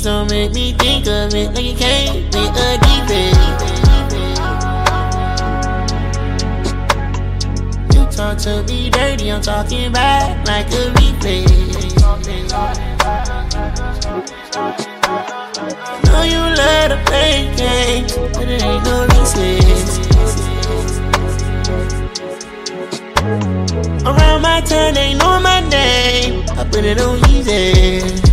Please don't make me think of it like it can't be a defect. You talk to me dirty, I'm talking back like a replay. I know you love to play games, but it ain't no recess. Around my turn, they know my name, I put it on easy.